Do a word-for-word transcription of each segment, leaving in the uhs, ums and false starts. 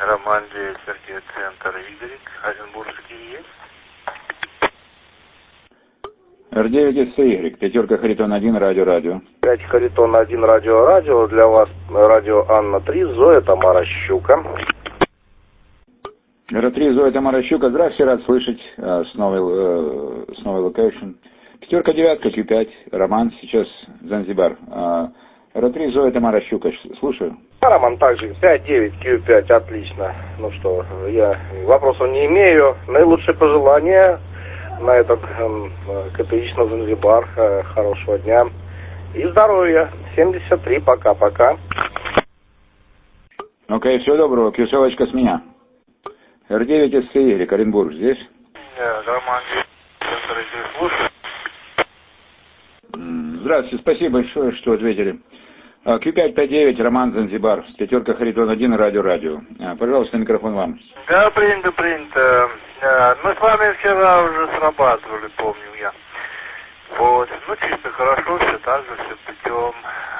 Роман девять, Сергей, центр Y, Оренбургский есть. эр девять эс уай, пятерка Харитон один, радио, радио. пять Харитон один, радио, радио. Для вас радио Анна три, Зоя, Тамара, Щука. эр три, Зоя, Тамара, Щука. Здравствуйте, рад слышать э, с новой, э, с новой локейшн. Пятерка, девятка, Q пять, Роман, сейчас Занзибар. Э, эр три, Зоя, Тамара, Щука. Слушаю. Роман также пять девять Q пять, отлично. Ну что, я вопросов не имею. Наилучшие пожелания на этот э, категорично Занзибар. Э, хорошего дня и здоровья. семьдесят три, пока-пока. Окей, okay, всего доброго. Кюселочка с меня. эр девять эс уай, Оренбург, здесь? Да, Роман девять, центр Y, слушаю. Здравствуйте, спасибо большое, что ответили. Q пять пять девять, Роман, Занзибар, пятерка Харитон один, радио, радио. Пожалуйста, микрофон вам. Да, принято, принято. Мы с вами вчера уже срабатывали, помню я. Вот, ну чисто хорошо, все так же, все путем.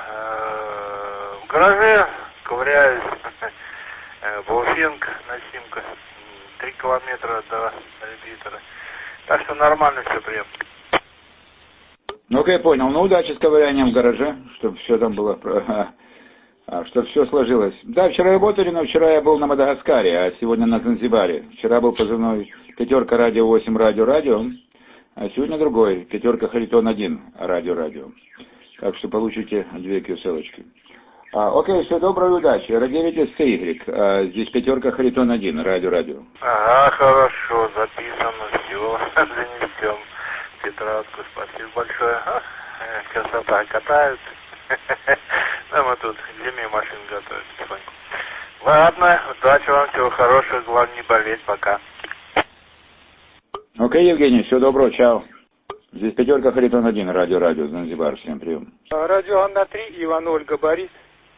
В гараже ковыряюсь, Болфинг, Насимка, три километра до репетитора. Так что нормально все прием. Ну-ка, я понял. Ну, удачи с ковырянием в гараже, чтобы все там было, чтобы все сложилось. Да, вчера работали, но вчера я был на Мадагаскаре, а сегодня на Занзибаре. Вчера был позывной пятерка радио восемь, радио, радио, а сегодня другой, пятерка Харитон один, радио, радио. Так что получите две кюселочки. А, окей, все, доброй удачи. эр девять эс уай, а, здесь пятерка Харитон один, радио, радио. Ага, хорошо, записано, все, занесем. Тетрадку, спасибо большое. А, красота, катают. Ну, мы тут к зиме машин готовим потихоньку. Ладно, удачи вам, всего хорошего, главное не болеть, пока. Окей, Евгений, всего доброго, чао. Здесь пятерка Харитон один, радио, радио, Занзибар, всем прием. Радио Анна три, Иван, Ольга, Борис.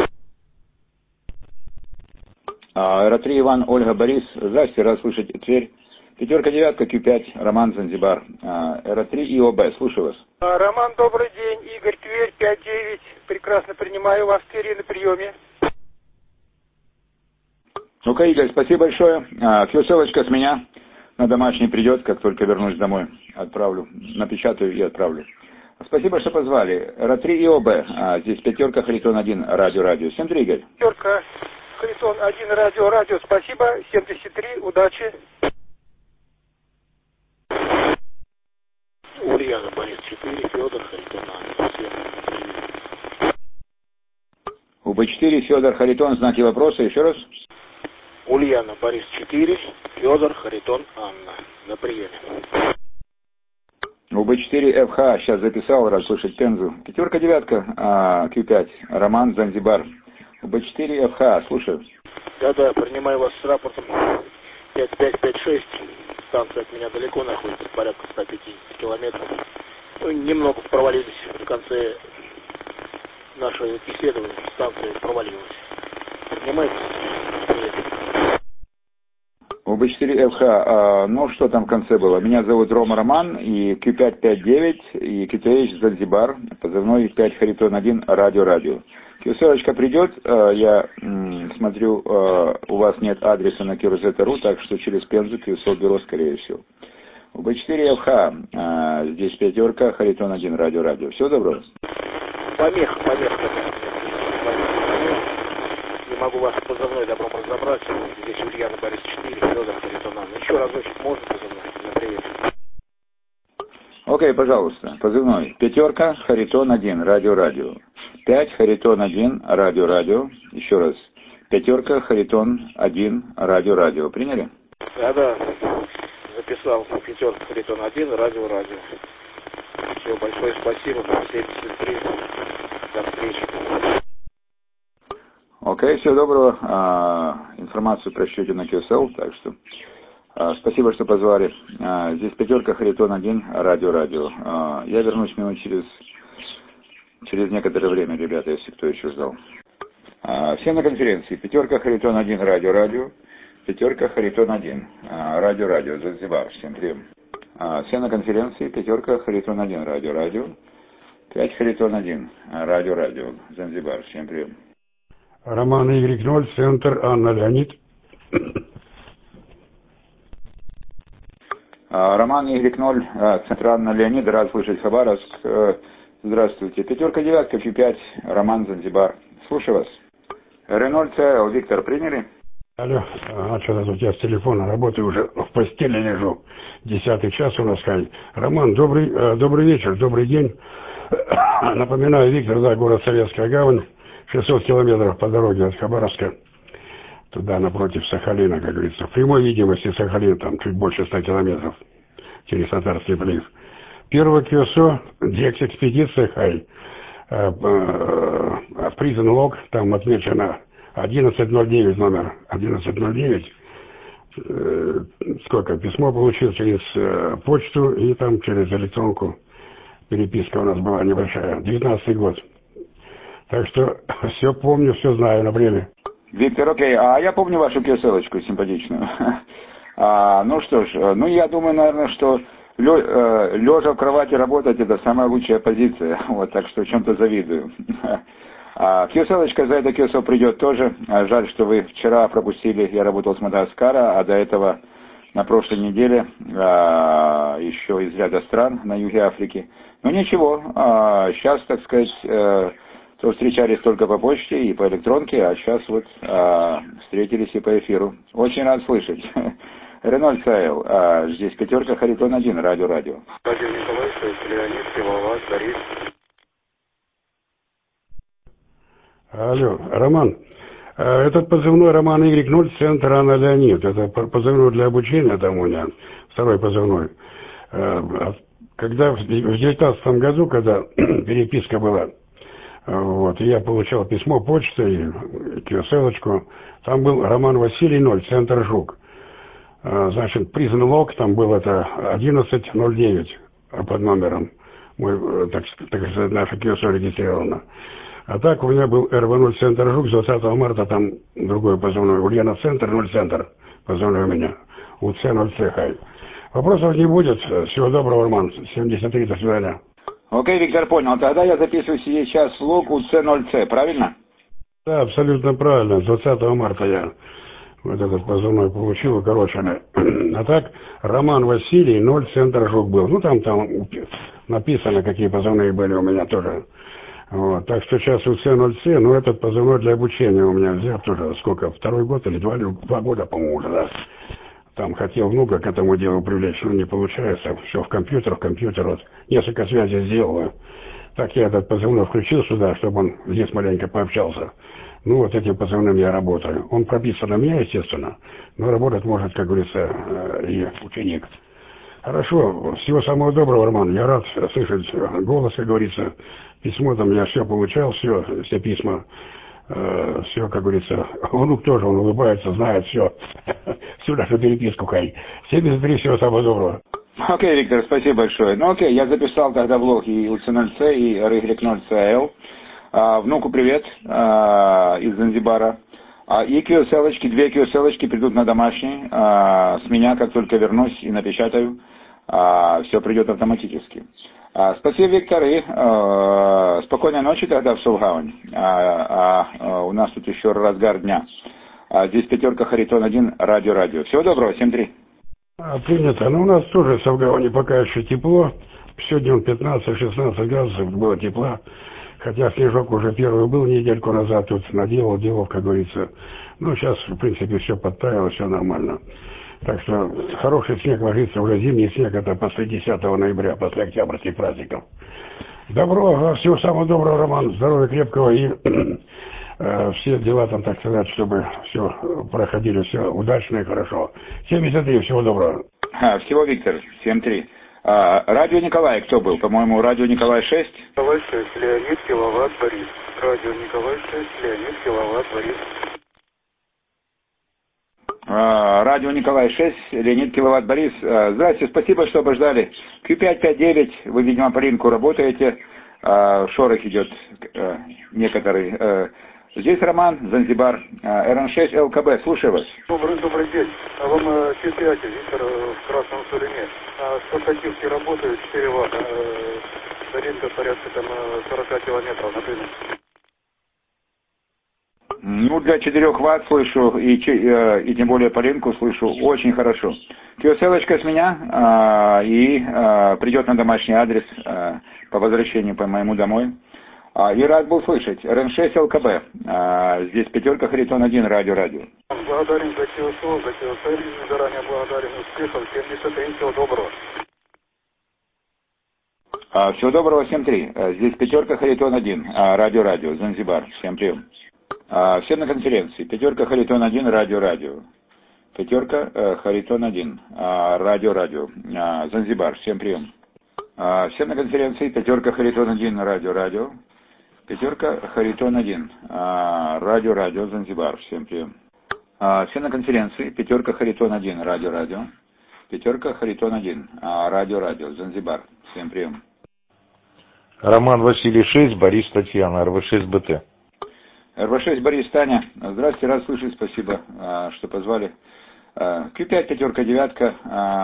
эр три, Иван, Ольга, Борис. Здравствуйте, рад слышать Тверь. Пятерка, девятка, Q пять, Роман, Занзибар, эр три и о бэ, слушаю вас. Роман, добрый день, Игорь, Тверь, пять девять, прекрасно принимаю вас в Твери на приеме. Ну-ка, Игорь, спасибо большое. Кюселочка с меня на домашний придет, как только вернусь домой, отправлю, напечатаю и отправлю. Спасибо, что позвали. эр три и о бэ, здесь пятерка, Харитон один, радио, радио. Всем три, Игорь. Пятерка, Харитон один, радио, радио, спасибо, семьдесят три, удачи. Ульяна, Борис четыре, Федор, Харитон, всем привет. у бэ четыре, Федор, Харитон, знаки вопроса, еще раз. Ульяна, Борис четыре, Федор, Харитон, Анна. На приеме. у бэ четыре, эф ха, сейчас записал, рад слышать Пензу. Пятерка, девятка, Q пять, Роман, Занзибар. у бэ четыре, эф ха, слушаю. Да-да, принимаю вас с рапортом. пять пять пять шесть. Станция от меня далеко находится, порядка ста пятидесяти километров. Ну, немного провалились в конце нашего исследования. Станция провалилась. Понимаете? у бэ четыре, эф ха, а, ну что там в конце было? Меня зовут Рома Роман, и Q пять пять девять, и кью ти эйч Занзибар, позывной пять Харитон один, радио, радио. Кюселочка придет, я м, смотрю, у вас нет адреса на кюрзет точка ру, так что через Пензу Кюсел бюро, скорее всего. у бэ четыре, эф ха, здесь пятерка, Харитон один, радио, радио. Всего доброго. Помеха, помеха. Не могу вас позывной добром разобрать. Здесь Ульяна, Борис четыре, Федор, Харитон, Анна. Еще разочек можно позывной? На привет. Окей, пожалуйста, позывной. Пятерка, Харитон один, радио, радио. пять, Харитон один, радио, радио. Еще раз. Пятерка, Харитон один, радио, радио. Приняли? Да, да. Записал. Пятерка, Харитон один, радио, радио. Все, большое спасибо. семьдесят три. До встречи. Окей, всего доброго. А, информацию прочтете на кью эс эл, так что а, спасибо, что позвали. А, здесь пятерка, Харитон один, радио, радио. А, я вернусь минут через, через некоторое время, ребята, если кто еще ждал. А, все на конференции. Пятерка, Харитон один, радио, радио. Пятерка, Харитон один, а, радио, радио. Занзибар, всем привет. А, все на конференции. Пятерка, Харитон один, радио, радио. пять, Харитон один, радио, радио. Занзибар, всем привет. Роман Y ноль, центр, Анна, Леонид. Роман Y ноль, Центральный Леонид, рад слышать Хабаровск. Здравствуйте. Пятерка, девятка, Q пять, Роман, Занзибар. Слушаю вас. эр ноль си эл, Виктор, приняли? Алло, а что-то тут я с телефона работаю, уже в постели лежу. Десятый час у нас, Кань. Роман, добрый, э, добрый вечер, добрый день. Напоминаю, Виктор, да, город Советская Гавань, шестьсот километров по дороге от Хабаровска, туда напротив Сахалина, как говорится. В прямой видимости Сахалин, там чуть больше ста километров через Татарский прилив. Первое КСО, Декс-экспедиция, Хай, Prison Log, там отмечено одиннадцать ноль девять, номер одиннадцать ноль девять. Сколько? Письмо получил через почту и там через электронку. Переписка у нас была небольшая. девятнадцатый год. Так что все помню, все знаю на время. Виктор, окей. А я помню вашу киоселочку симпатичную. А, ну что ж, ну я думаю, наверное, что лежа в кровати работать — это самая лучшая позиция. Вот, так что в чем-то завидую. А киоселочка за это киосо придет тоже. Жаль, что вы вчера пропустили. Я работал с Мадагаскара, а до этого на прошлой неделе а, еще из ряда стран на юге Африки. Но ничего, а, сейчас, так сказать, а, то встречались только по почте и по электронке, а сейчас вот а, встретились и по эфиру. Очень рад слышать. эр ноль си эл, а, здесь пятерка, Харитон один, радио, радио. Радио Николаевич, Леонид, Киловатт, Борис. Алло, Роман, этот позывной Роман Y ноль, центр Анна Леонид. Это позывной для обучения, там у меня второй позывной. Когда в девятнадцатом году, когда переписка была, вот, я получал письмо почтой, киоселочку, там был Роман Василий ноль, центр Жук. Значит, Prison Log, там был это одиннадцать ноль девять под номером. Мой, так, так сказать, наша киосо регистрирована. А так у меня был эр вэ ноль центр Жук, с двадцатого марта там другой позывной. Ульяна центр, ноль центр, позывной у меня. УЦ ноль С, Хай. Вопросов не будет. Всего доброго, Роман. семьдесят три, до свидания. Окей, Виктор, понял. Тогда я записываю сейчас лог УЦ ноль С, правильно? Да, абсолютно правильно. С двадцатого марта я вот этот позывной получил, укороченный. А так, Роман Василий, ноль центр Жук был. Ну, там, там написано, какие позывные были у меня тоже. Вот, так что сейчас УЦ ноль С, но этот позывной для обучения у меня взят уже сколько, второй год или два, два года, по-моему, уже, да. Там хотел внука к этому делу привлечь, но не получается. Все в компьютер, в компьютер, вот несколько связей сделал. Так я этот позывной включил сюда, чтобы он здесь маленько пообщался. Ну, вот этим позывным я работаю. Он прописан у меня, естественно, но работать может, как говорится, и ученик. Хорошо, всего самого доброго, Роман. Я рад слышать голос, как говорится. Письмо там я все получал, все, все письма, э, все, как говорится. Внук тоже, он улыбается, знает все. Всю нашу переписку, Хай. семьдесят три, всего самого доброго. Окей, Виктор, спасибо большое. Ну, окей, я записал тогда в лог и УЦ ноль С, и эр Y ноль си эл. А, внуку привет а, из Занзибара. А, и киоселочки, две киоселочки придут на домашний. А, с меня, как только вернусь и напечатаю, а, все придет автоматически. А, спасибо, Виктор, и а, спокойной ночи тогда в Сулгавань. А, а, у нас тут еще разгар дня. А, здесь пятерка, Харитон один, радио, радио. Всего доброго, семь три. А, принято. Ну, у нас тоже в Сулгаване пока еще тепло. Сегодня пятнадцать-шестнадцать градусов было тепла. Хотя снежок уже первый был недельку назад, тут наделал, делал, как говорится. Ну, сейчас, в принципе, все подтаяло, все нормально. Так что хороший снег ложится, уже зимний снег, это после десятого ноября, после октябрьских праздников. Добро, всего самого доброго, Роман, здоровья крепкого и э, все дела там, так сказать, чтобы все проходили, все удачно и хорошо. семьдесят три, всего доброго. А, всего, Виктор, семь три. А, радио Николай кто был? По-моему, радио Николай шесть. Николай шесть, Леонид, Киловатт, Борис. Радио Николай шесть, Леонид, Киловатт, Борис. А, радио Николай шесть, Леонид, Киловатт, Борис. А, здравствуйте, спасибо, что обождали. Q пять пять девять, вы, видимо, по рынку работаете. А, шорох идет а, некоторый. А, здесь Роман, Занзибар, а, эр эн шесть эл ка бэ, слушаю вас. Добрый, добрый день. А вам э, Q пять, Виктор, в Красном Сулине. А, стативки работают, четыре ватта. Э, Ринка порядка там сорок километров на дыму. Ну, для четырёх ватт слышу, и, и тем более по линку слышу очень хорошо. кью эс эл-очка с меня, а, и а, придет на домашний адрес а, по возвращению по моему домой. А, и рад был слышать. эр эн шесть эл ка бэ. А, здесь пятерка Харитон один, радио-радио. Благодарим за кью эс эл, за кью эс эл, заранее благодарим успехов. семьдесят три, всего доброго. А, всего доброго, семь три. А, здесь пятерка Харитон один, а, радио-радио, Занзибар. Всем прием. А, всем на конференции. Пятерка Харитон один, радио-радио. Пятерка э, Харитон один, а, радио-радио, а, Занзибар. Всем прием. А, всем на конференции. Пятерка Харитон один, радио-радио. Пятерка Харитон один, а, радио-радио, Занзибар. Всем прием. А, всем на конференции. Пятерка Харитон один, радио-радио. Пятерка Харитон один, а, радио-радио, Занзибар. Всем прием. Роман Василий шесть, Борис Татьяна, эр вэ шесть бэ тэ. эр вэ шесть Борис Таня. Здравствуйте, рад слышать, спасибо, что позвали. кью пять, пятерка, девятка,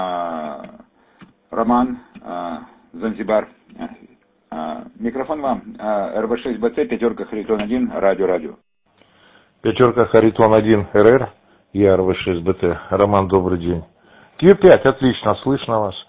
Роман, Занзибар. Микрофон вам. эр вэ шесть бэ тэ, пятерка Харитон один, радио-радио. Пятерка Харитон один, эр эр, я эр вэ шесть бэ тэ. Роман, добрый день. кью пять, отлично, слышно вас.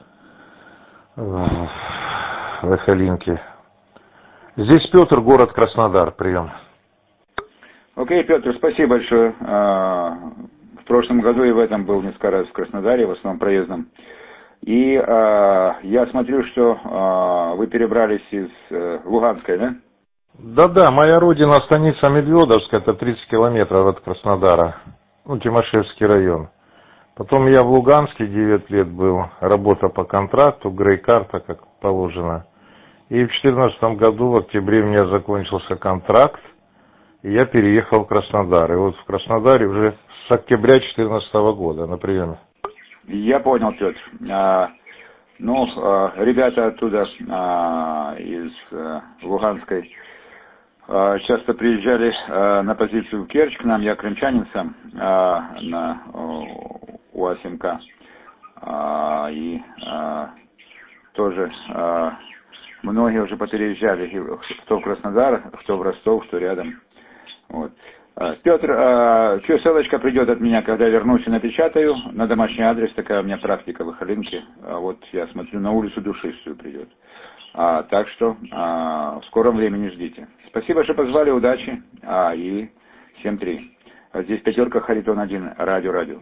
В Эхолинке. Здесь Петр, город Краснодар, прием. Окей, Петр, спасибо большое. В прошлом году и в этом был несколько раз в Краснодаре, в основном проездом. И я смотрю, что вы перебрались из Луганской, да? Да-да, моя родина, станица Медведовская, это тридцать километров от Краснодара, ну, Тимошевский район. Потом я в Луганске девять лет был, работа по контракту, грей-карта, как положено. И в две тысячи четырнадцатом году, в октябре, у меня закончился контракт, и я переехал в Краснодар. И вот в Краснодаре уже с октября две тысячи четырнадцатого года на приеме. Я понял, Петр. А, ну, а, ребята оттуда, а, из а, Луганской, а, часто приезжали а, на позицию в Керчь к нам, я крымчанин сам, а, на УАЗ-МК. А, и а, тоже а, многие уже попереезжали, кто в Краснодар, кто в Ростов, кто рядом. Вот. Петр, кью эс эл-очка придет от меня, когда вернусь и напечатаю, на домашний адрес, такая у меня практика в Эхолинке. Вот я смотрю, на улицу Душистую придет. А, так что а, в скором времени ждите. Спасибо, что позвали, удачи. А, и семь три. Здесь пятерка Харитон один, радио-радио.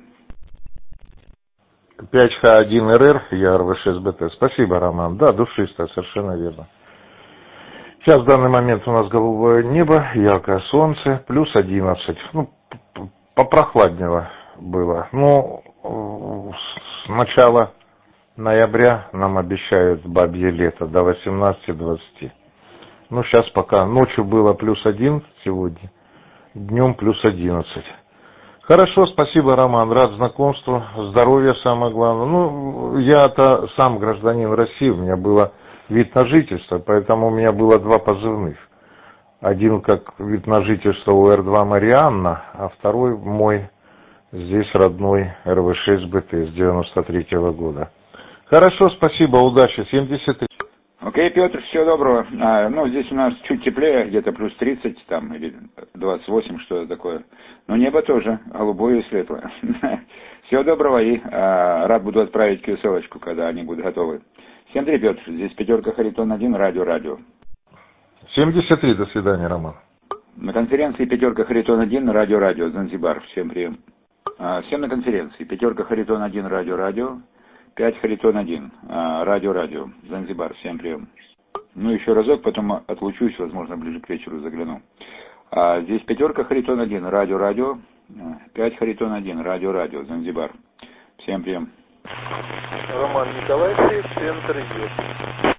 пять ха один эр эр, я эр вэ шесть бэ тэ. Спасибо, Роман. Да, Душистая, совершенно верно. Сейчас в данный момент у нас голубое небо, яркое солнце, плюс одиннадцать. Ну, попрохладнее было. Ну, с начала ноября нам обещают бабье лето до восемнадцати двадцати. Ну, сейчас пока ночью было плюс один сегодня, днем плюс одиннадцать. Хорошо, спасибо, Роман, рад знакомству, здоровья самое главное. Ну, я-то сам гражданин России, у меня было вид на жительство, поэтому у меня было два позывных. Один как вид на жительство у эр два Марианна, а второй мой здесь родной эр вэ шесть бэ тэ с девяносто третьего года. Хорошо, спасибо, удачи, семьдесят три. Окей, Петр, всего доброго. А, ну, здесь у нас чуть теплее, где-то плюс тридцать там, или двадцать восемь, что такое. Но небо тоже голубое и светлое. Всего доброго и а, рад буду отправить кью эс эл-очку, когда они будут готовы. семь три, Петр, здесь пятерка Харитон один, радио-радио. семьдесят три, до свидания, Роман. На конференции пятерка Харитон один, радио-радио, Занзибар, всем прием. А, всем на конференции пятерка Харитон один, радио-радио. пять Харитон один, радио-радио, Занзибар, всем прием. Ну, еще разок, потом отлучусь, возможно, ближе к вечеру загляну. А здесь пятерка Харитон один, радио-радио, пять Харитон один, радио-радио, Занзибар. Всем прием. Роман Николаевич, центр идет.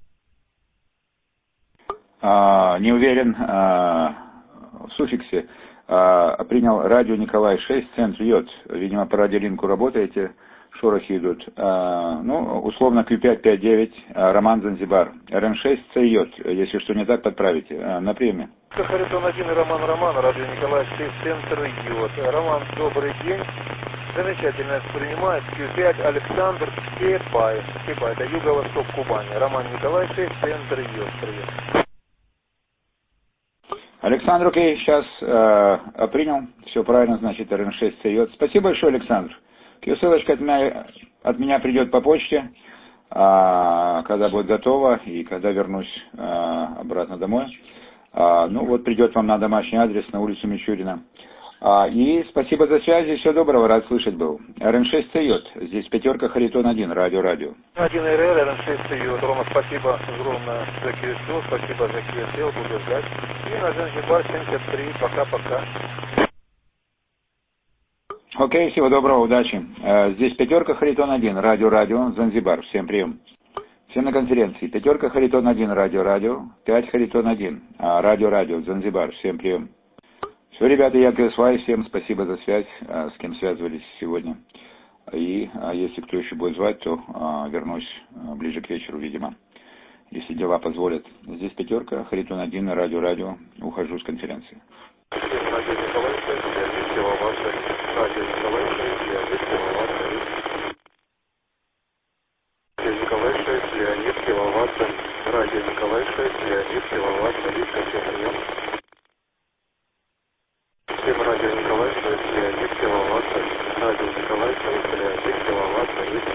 А, не уверен а, в суффиксе. А, принял радио Николай шесть, центр йод. Видимо, по радиолинку работаете. Шорохи идут. А, ну, условно кью пять пять девять, а, Роман Занзибар. эр эн шесть Цейот. Если что не так, подправите. А, на приеме. Харитон один, Роман Роман, радио Николай шесть, центр идет. Роман, добрый день. Замечательно принимает кью пять Александр Степаев. Степаев, это юго-восток Кубани. Роман Николай шесть, центр идет. Привет. Александр, окей, сейчас э, принял. Все все правильно, значит эр эн шесть встает. Спасибо большое, Александр. Ссылочка от меня, от меня придет по почте, а, когда будет готово и когда вернусь а, обратно домой. А, ну вот придет вам на домашний адрес на улицу Мичурина. А, и спасибо за связь, и всего доброго, рад слышать был. эр эн шесть встает, здесь пятерка, Харитон один, радио-радио. один эр эр, эр эн шесть встает. Рома, спасибо огромное за КСЛ, спасибо за КСЛ, буду ждать. И на Занзибар семьдесят три, пока-пока. Окей, всего доброго, удачи. Здесь пятерка, Харитон один, радио-радио, Занзибар, всем прием. Всем на конференции. Пятерка, Харитон один, радио-радио, пять, Харитон один, радио-радио, Занзибар, всем прием. Все, ребята, я КСВА, всем спасибо за связь, с кем связывались сегодня. И если кто еще будет звать, то вернусь ближе к вечеру, видимо, если дела позволят. Здесь пятерка, Харитон один, радио-радио, ухожу с конференции. Радио Николай шесть, Леонид Киловатт, Радио Николай шесть, Леонид Киловатт, Радио Николай шесть, Леонид Киловатт, Радио Николай шесть, Леонид Киловатт, Лидка, всем прием. Всем Радио Николай шесть, Леонид Киловатт, Радио Николай шесть, Леонид Киловатт, Лидка.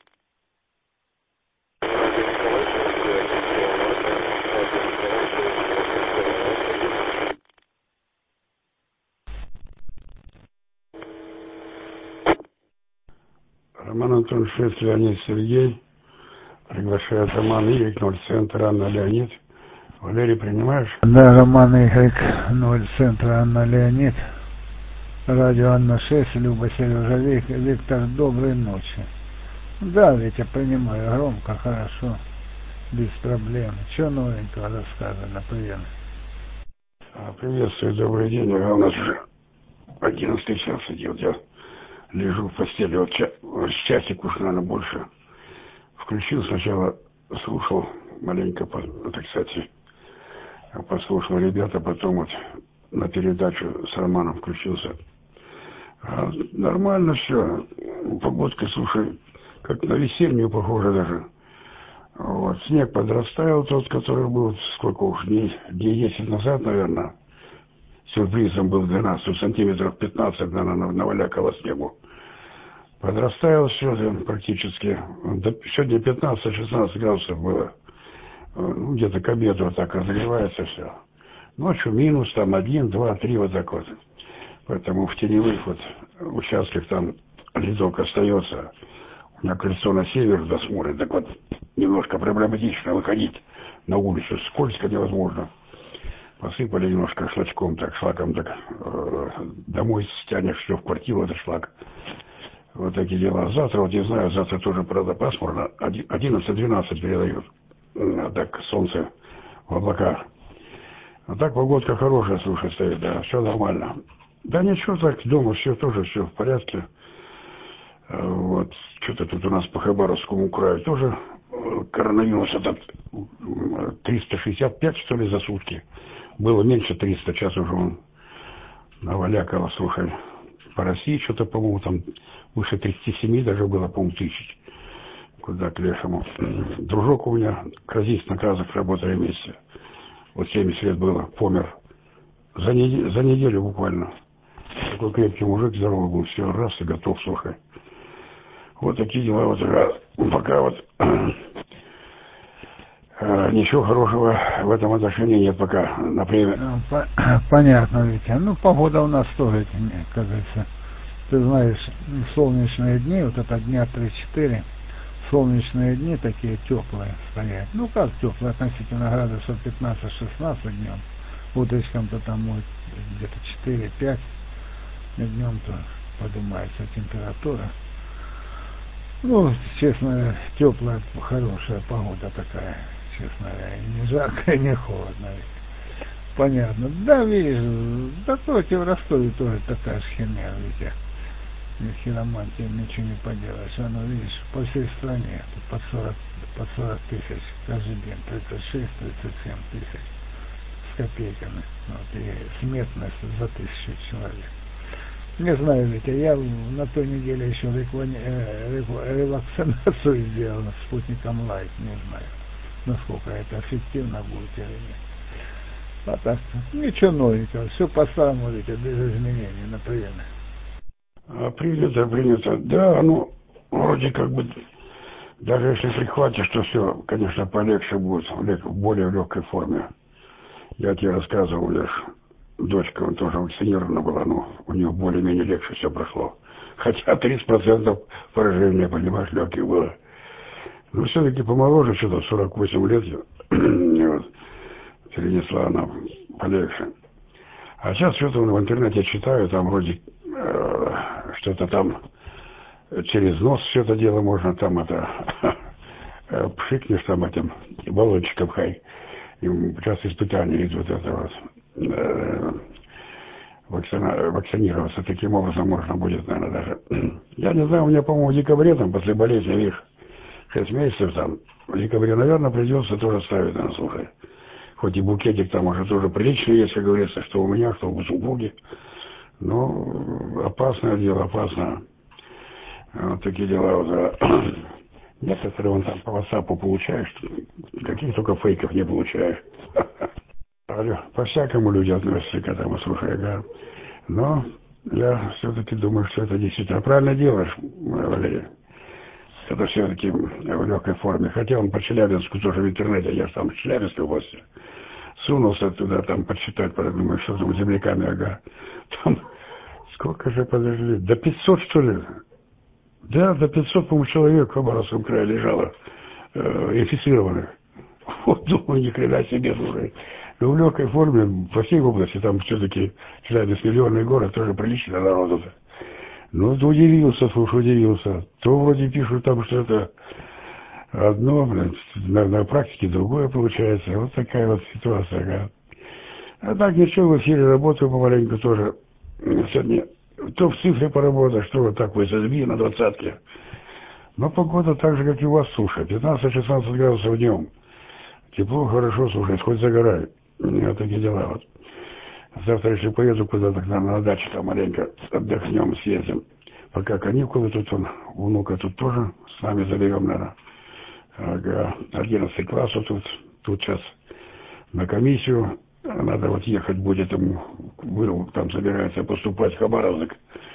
Радио Николай шесть, Леонид Киловатт, Радио Николай шесть, Леонид Киловатт, Лидка. Роман Антон шесть, Леонид Сергей. Приглашает Роман Y, ноль центр, Анна Леонид. Валерий, принимаешь? Да, Роман Y, ноль центр, Анна Леонид. Радио Анна шесть, Люба, Сережа, Виктор, доброй ночи. Да, ведь я принимаю громко, хорошо, без проблем. Что новенького рассказано, привет. Приветствую, добрый день. А у нас уже одиннадцатый час идет. Я лежу в постели, вот ча часик уж, наверное, больше. Включил сначала, слушал маленько, это, кстати, послушал ребята, потом вот на передачу с Романом включился. А нормально все. Погодка, слушай, как на весеннюю похоже даже. Вот, снег подрастаял, тот, который был, сколько уж, дней, дней десять назад, наверное. Сюрпризом был двенадцать сантиметров, пятнадцать, наверное, навалякало снегу. Подрастаял все практически. Сегодня пятнадцать-шестнадцать градусов было. Ну, где-то к обеду вот так разогревается все. Ночью минус, там один, два, три, вот так вот. Поэтому в теневых вот участках там ледок остается. У меня крыльцо на север туда смотрит, так вот немножко проблематично выходить на улицу. Скользко невозможно. Посыпали немножко шлачком, так, шлаком, так, э, домой стянешь все в квартиру, этот шлак. Вот такие дела. Завтра, вот не знаю, завтра тоже, правда, пасмурно. одиннадцать-двенадцать передают. А так, солнце в облаках. А так погодка хорошая, слушай, стоит, да, все нормально. Да ничего, так, дома все тоже, все в порядке. Вот, что-то тут у нас по Хабаровскому краю тоже коронавирус этот триста шестьдесят пять, что ли, за сутки. Было меньше триста, сейчас уже он навалякало, слушай. По России что-то, по-моему, там выше тридцати семи даже было, по-моему, тысяч. Куда к лешему. Дружок у меня, казист на кразах, работали вместе. Вот семьдесят лет было, помер. За, неделю, за неделю буквально. Такой крепкий мужик, здоровый был, все, раз и готов, слушай. Вот такие дела. Вот, пока вот ничего хорошего в этом отношении нет пока, например. Понятно, Витя. Ну, погода у нас тоже, как говорится, ты знаешь, солнечные дни, вот это дня три-четыре, солнечные дни такие теплые стоят. Ну, как теплые, относительно градусов пятнадцать-шестнадцать днем. Утречком-то там будет где-то четыре-пять, днем-то поднимается температура. Ну, честно, теплая, хорошая погода такая, честно говоря, не жарко, не холодно. Понятно. Да, видишь, да против Ростове тоже такая же херня, видите. Хиромантия, ничего не поделаешь. Оно, видишь, по всей стране, тут под сорок, под сорок тысяч каждый день, тридцать шесть — тридцать семь тысяч с копейками. Вот, и смертность за тысячу человек. Не знаю, ведь я на той неделе еще ревакцинацию сделал спутником Лайт, не знаю, насколько это эффективно будет или нет. А так, ничего новенького, все по-старому, видите, без изменений на приеме. А принято, принято. Да, ну, вроде как бы, даже если прихватишь, то все, конечно, полегче будет, в, лег, в более легкой форме. Я тебе рассказывал, лишь дочка, он тоже вакцинирована была, но у нее более-менее легче все прошло. Хотя тридцать процентов поражения, понимаешь, легких было. Но все-таки помоложе, что-то сорок восемь лет вот, перенесла она полегче. А сейчас что-то в интернете читаю, там вроде э, что-то там через нос все это дело можно, там это пшикнешь там этим баллончиком, хай. И сейчас испытания идут, это вот, э, вакцина, вакцинироваться таким образом можно будет, наверное, даже. Я не знаю, у меня, по-моему, в декабре, там, после болезни, их шесть месяцев, там, в декабре, наверное, придется тоже ставить, наверное, слушай. Хоть и букетик там уже тоже приличный есть, как говорится, что у меня, что у супруги. Но опасное дело, опасно. Вот такие дела вот. Некоторые вон там по ватсапу получаешь, каких только фейков не получаешь. По-всякому люди относятся к этому, слушай, да. Но я все-таки думаю, что это действительно правильно делаешь, Валерий. Это все-таки в легкой форме. Хотя он по Челябинску тоже в интернете, я же там в Челябинской области. Сунулся туда, там, почитать, подумаю, что там земляками, ага. Там, сколько же, подожди, до пятисот, что ли? Да, до пятисот, по-моему, человек в Хабаровском крае лежало, э, инфицированных. Вот, думаю, ни хрена себе, слушай. Но в легкой форме, по всей области, там все-таки Челябинск миллионный город, тоже прилично народу-то. Ну, удивился, слушай, удивился. То вроде пишут там, что это одно, блин, на, на практике другое получается. Вот такая вот ситуация, ага. А так ничего, в эфире работаю помаленьку тоже. Сегодня то в цифре поработать, что вот так в эс эс би на двадцатке. Но погода так же, как и у вас, слушай, пятнадцать-шестнадцать градусов днем. Тепло, хорошо, слушай, хоть загорай. Вот такие дела вот. Завтра, если поеду куда-то, наверное, на дачу, там маленько отдохнем, съездим. Пока каникулы тут, он, внука тут тоже с нами заберем, наверное. Ага, одиннадцатый класс вот тут, тут сейчас на комиссию. Надо вот ехать будет ему, там собирается поступать в Хабаровск.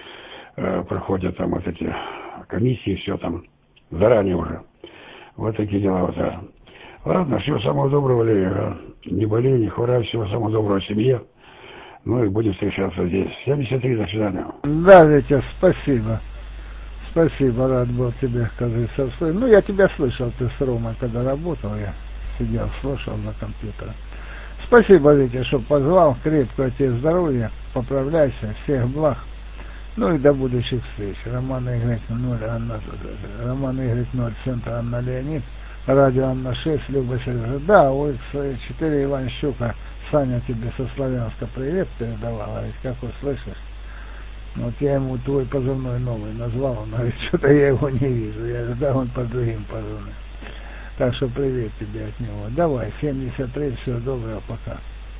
Э, проходят там вот эти комиссии, все там заранее уже. Вот такие дела вот. Да. Ладно, всего самого доброго, Валерий. Не болей, не хворай, всего самого доброго семье. Ну и будем встречаться здесь. семьдесят три, до свидания. Да, Витя, спасибо. Спасибо, рад был тебе, кажется, слышать. Ну, я тебя слышал, ты с Ромой когда работал, я сидел, слушал на компьютере. Спасибо, Витя, что позвал. Крепкого тебе здоровья, поправляйся, всех благ. Ну и до будущих встреч. Роман Игорь ноль, Анна, Роман Игорь ноль, центр Анна Леонид, радио Анна шесть, Люба Сергеевна. Да, улица четыре, Иван Щука. Саня тебе со Славянска привет передавала, ведь как услышишь. Вот я ему твой позывной новый назвал, он говорит, что-то я его не вижу. Я говорю, да, он по другим позывным. Так что привет тебе от него. Давай, семьдесят три, всего доброго, пока.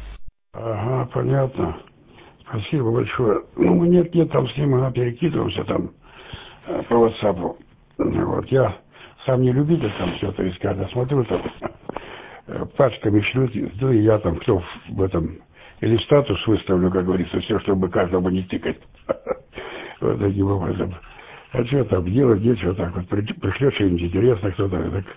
Ага, понятно. Спасибо большое. Ну, нет, нет, там с ним мы перекидываемся там по ватсапу. Вот, я сам не любитель там все это искать, а смотрю там пачками шлют, ну и я там, кто в этом, или статус выставлю, как говорится, все, чтобы каждому не тыкать. Вот таким образом. А что там делать, нечего так вот, пришлет что-нибудь интересное, кто-то так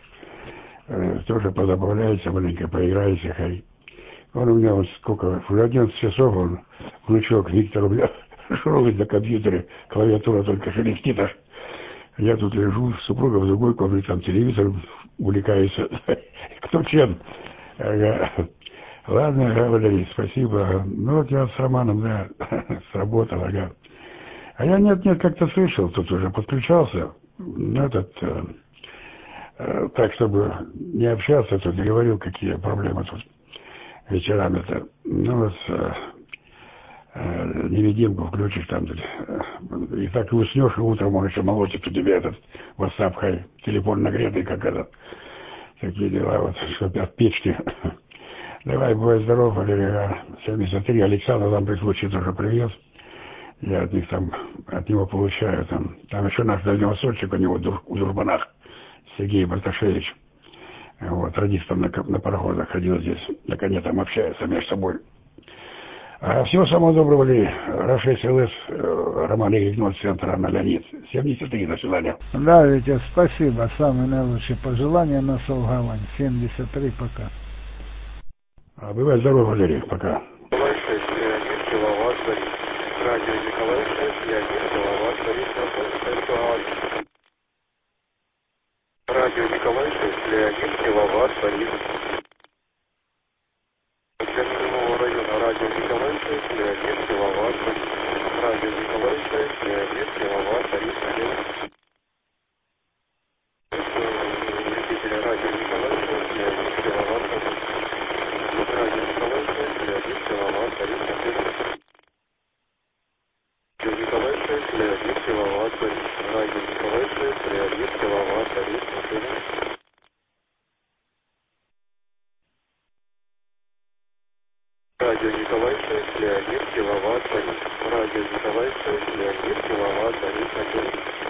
э, тоже позабавляется, маленько поиграется, хай. Он у меня вот сколько, в одиннадцать часов он, внучок Виктор, у меня шурует на компьютере, клавиатура только шелестит аж. Я тут лежу, супруга в другой комнате, там телевизор увлекается. Кто чем? Ага. Ладно, ага, Валерий, спасибо. Ну вот я с Романом, да, сработал, ага. А я нет-нет, как-то слышал, тут уже подключался. Этот, э, э, так, чтобы не общаться, тут не говорил, какие проблемы тут вечерами-то. Ну вот, э, э, невидимку включишь там, э, и так и уснешь, и утром он еще молотит у тебя этот WhatsApp, хай, телефон нагретый, как этот. Такие дела, вот, что от печки. Давай, бывай здоров, Валерий, семьдесят три, Александр там при случае тоже привет. Я от них там, от него получаю там. Там еще наш дальневосточник у него у Дурбанах, Сергей Барташевич. Вот, радистом на, на пароходах ходил здесь, на коне там общаются между собой. А всего самого доброго, ли, РА-шесть ЛС, Роман Игорь, ноль центра на Леонид. семьдесят три, до свидания. Да, Витя, спасибо. Самые наилучшие пожелания на Солгавань. семьдесят три, пока. А бывай здоров, Валерий, пока. Николай шесть, Леонид, киловатт, Борис. Радио Николай шесть, Леонид, киловатт, Борис, Николай. Радио Николай шесть, Леонид, киловатт, Борис. Для Минского района радио Николай шесть, Леонид, киловатт, Борис. Радио Николай шесть, Леонид, киловатт, Борис, Леонид. Любители радио Николай шесть, Леонид, киловатт, Борис. Радио Николай шесть, Леонид, киловатт, Борис, Леонид. Радио Николай шесть, Леонид, киловатт, Борис. Радио Николай шесть, Леонид, киловатт, Борис, Леонид. Радио Николай шесть, Леонид, киловатт, Борис. Радио Николай шесть, Леонид, киловатт, Борис, Леонид.